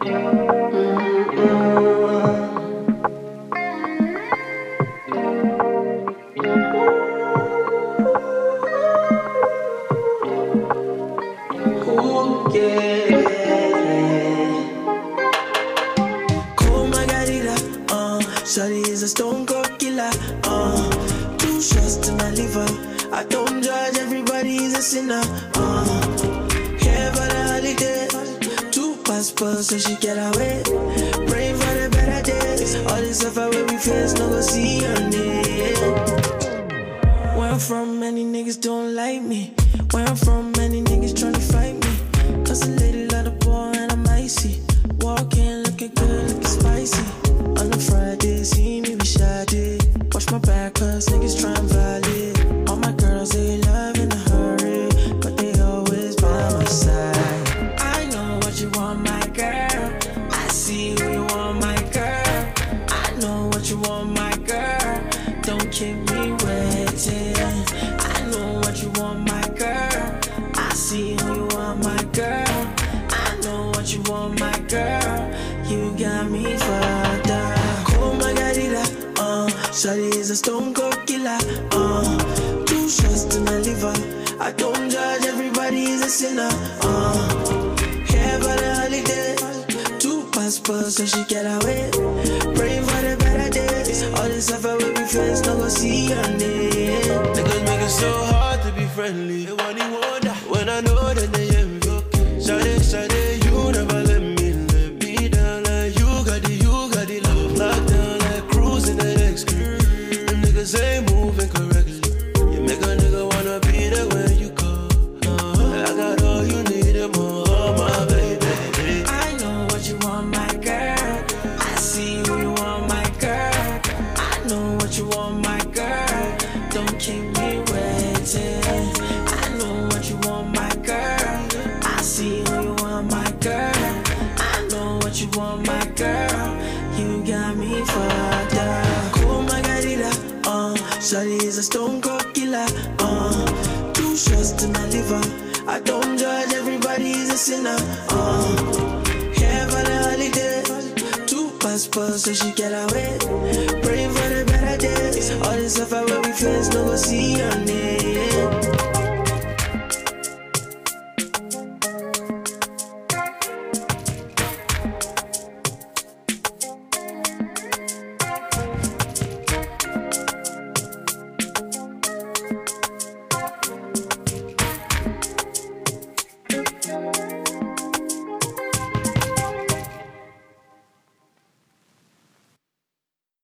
Ooh, yeah. Cold margarita, shawty is a stone cold killer, 2 shots to my liver. I don't judge, everybody's a sinner, here for the holiday, 2 passports so she get away. Pray for the better days, all this stuff where we face, no go see your name. Where I'm from, many niggas don't like me. Where I'm from, many niggas tryna fight me. Cause a lady love the boy and I'm icy. Walking, looking good, looking spicy. On a Friday, see me be shy. Watch my back, cause niggas tryna violate. All my girls, they love in a hurry, but they always by my side. I know what you want, my girl. I see who you want, my girl. I know what you want, my girl. Don't keep me waiting. I know what you want, my girl. I see who you want, my girl. I know what you want, my girl. You got me fucked up. Cold margarita, shawty is a stone cold killer, 2 shots to my liver. I don't judge, everybody is a sinner, here for the holiday, 2 passports so she get away. Pray for the better days, all this stuff where we face, no go see your name. Niggas make it so hard to be friendly. They want you wonder when I know that they envy. Shawty, you never let me down. Like you got the love locked down like cruising the next crew. Them niggas ain't moving correctly. You make a nigga wanna be there when you call. I got all you need and more, my baby. I know what you want, my girl. I see who you want, my girl. I know what you want, my girl. Don't keep me waiting. I know what you want, my girl. I see who you want, my girl. I know what you want, my girl. You got me fucked up. Cold margarita, shawty is a stone cold killer, 2 shots to my liver. I don't judge, everybody's a sinner, here for the holiday, 2 passports so she get away. Pray for the better days, all this stuff where we face, no go see your name.